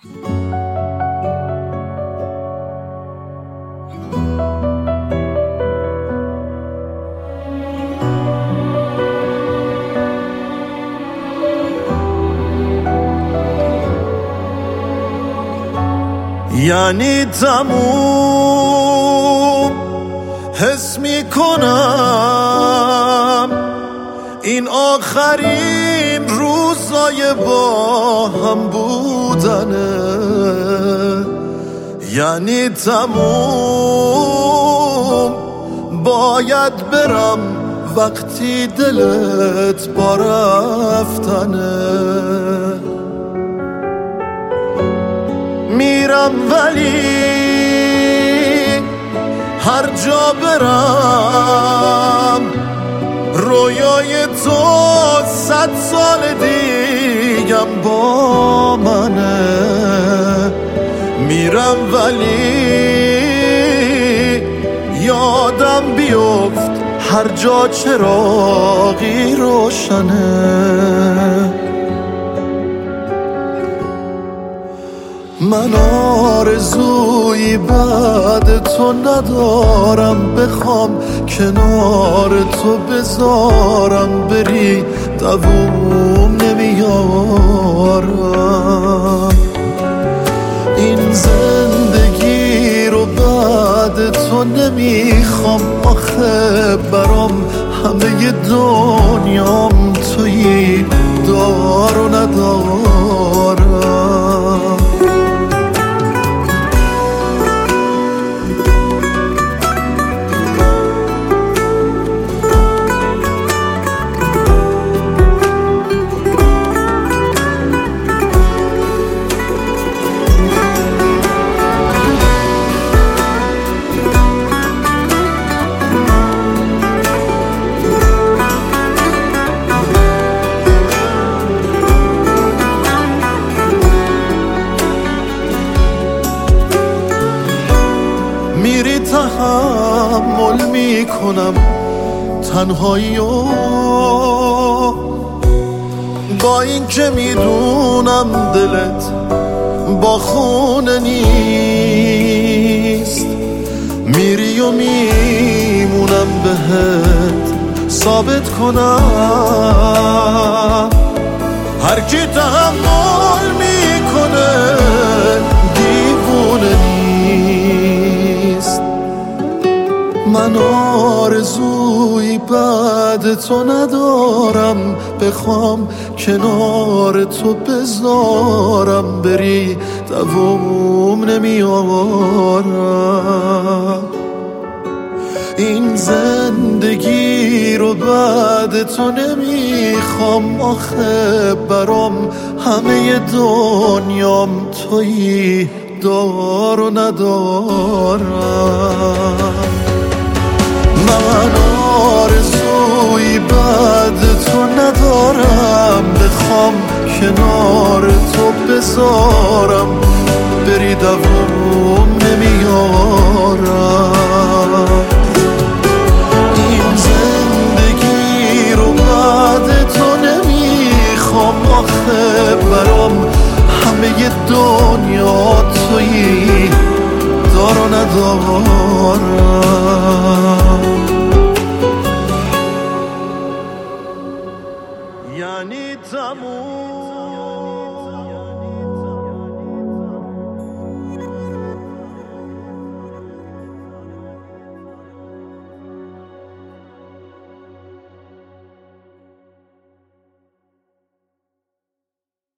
یعنی تموم حس میکنم این آخرین روزای با هم بودنه، یعنی تموم باید برم وقتی دلت با رفتنه. میرم ولی هر جا برم رویای تو 100 سال دیگم با منه. میرم ولی یادم بیفت هر جا چراغی روشنه. من آرزویی بعد تو ندارم، بخوام کنار تو بذارم بری دووم نمیارم. این زندگی رو بعد تو نمیخوام، آخه برام همه دنیام تویی، دار و ندارم. میری تحمل میکنم تنهایی و با این که میدونم دلت با خونه نیست. میری و میمونم بهت ثابت کنم هر کی تحمل میکنه دیوونه نیست. من آرزویی بعد تو ندارم، بخوام کنار تو بذارم بری دووم نمیارم. این زندگی رو بعد تو نمیخوام، آخه برام همه دنیام تویی، دار و ندارم. من آرزویی بعد تو ندارم، بخوام کنار تو بذارم بری دووم نمیارم. این زندگی رو بعد تو نمیخوام، آخه برام همه دنیا تویی، دار و ندارم.